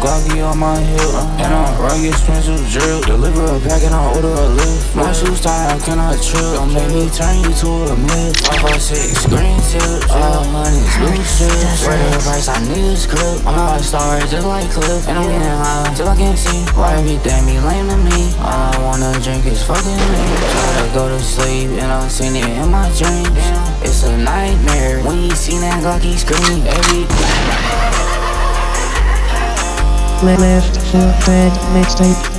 Glocky on my hip, and I'm rugged, expensive drip. Deliver a pack and I order a lift. My shoes tied, I cannot trip. Don't make me turn you to a myth. 556 green tips, all honeys, blue strips. Where the price I need is crib. I'm a star just like Cliff, and I'm getting high till I can't see. Why everything be lame to me? All I wanna drink is fucking lean. Try to go to sleep and I seen it in my dreams. It's a nightmare when you see that Glocky scream. Left for Fed mixtape.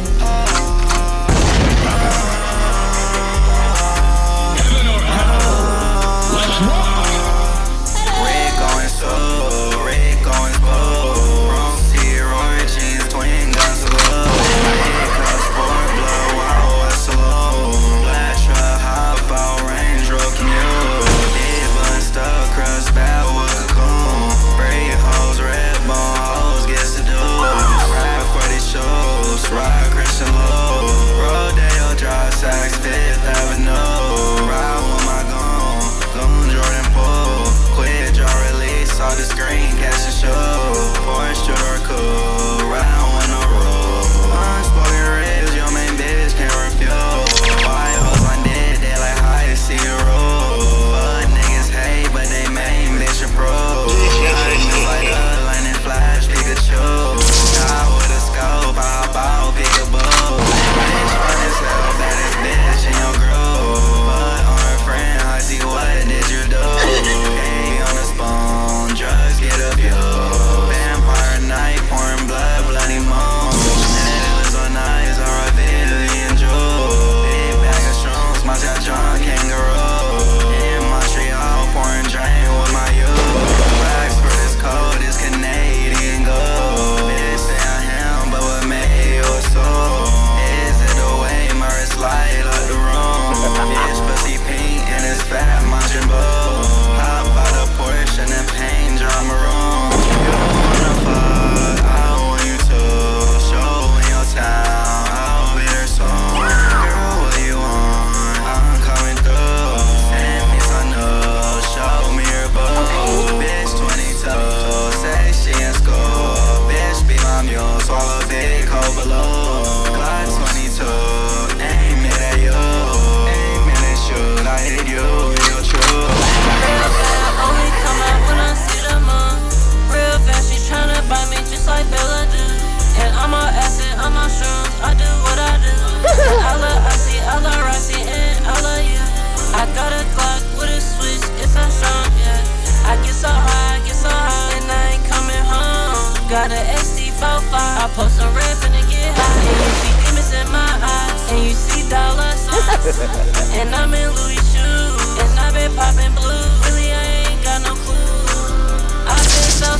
Got a SD45, I post a rap and get high. And you see demons in my eyes, and you see dollar signs. And I'm in Louis shoes, and I've been popping blue. Really, I ain't got no clue. I've been so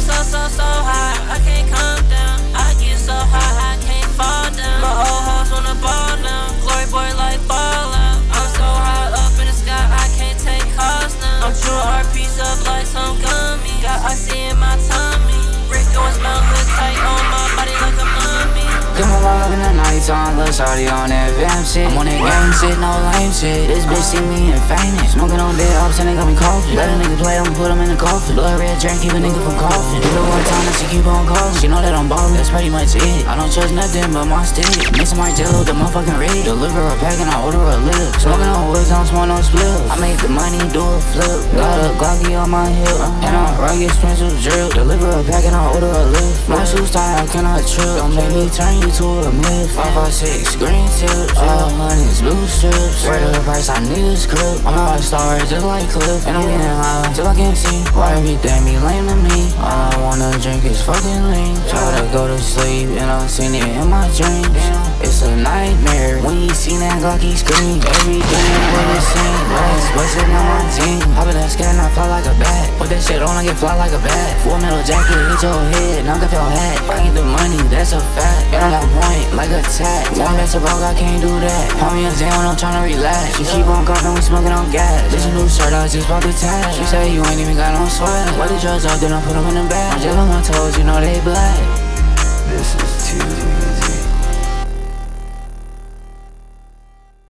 high, I can't come down. I get so high, I can't fall down. My old hoes wanna ball now, glory boy like ball out. I'm so high up in the sky, I can't take calls now. I'm true RPs up like some gummy. Got icy in my tummy. Tight on my body like a mummy. Come alive in the nighttime, little shawty on that vamp shit. I'm on that gang shit, no lame shit. This bitch see me and famous. Smoking on dead ops and they got me coughing. Let a nigga play, I'ma put him in the coffin. Blood red drink, keep a nigga from coughing. Do it one time and she keep on calling. She know that I'm ballin', that's pretty much it. I don't trust nothing but my stick. Mixin' my jello with the motherfucking red. Deliver a pack and I order a lift. Smoking on woods, I don't smoke no split. I make the money, do a flip. Got a Glocky on my hip, and I'm rugged, expensive drip. Deliver a pack and I order a lift. My shoes tied, I cannot trip. Don't make me turn you to a myth. 556 green tips, all honeys, blue strips. Where the price I need is crib. I'm a star just like Cliff, and I'm getting high till I can't see. Why everything be lame to me? All I wanna drink is fucking lean. Try to go to sleep and I seen it in my dreams. It's a nightmare when you see that Glocky scream. Everything what it seems. Rats bustin' on my team. Hop in that sky and I fly like a bat. Put that shit on, I get fly like a bat. Full metal jacket, hit your head, knock off your hat. I get the money, that's a fact. And I'm on point like a tat. One that's a broke, I can't do that. Put me a Zen when I'm tryna relax. She keep on coughing, we smoking on gas. This a new shirt, I just bought the tag. She say you ain't even got no swag. What the drugs up, then I put them in the bag. I'm just on my toes, you know they black. This is too easy.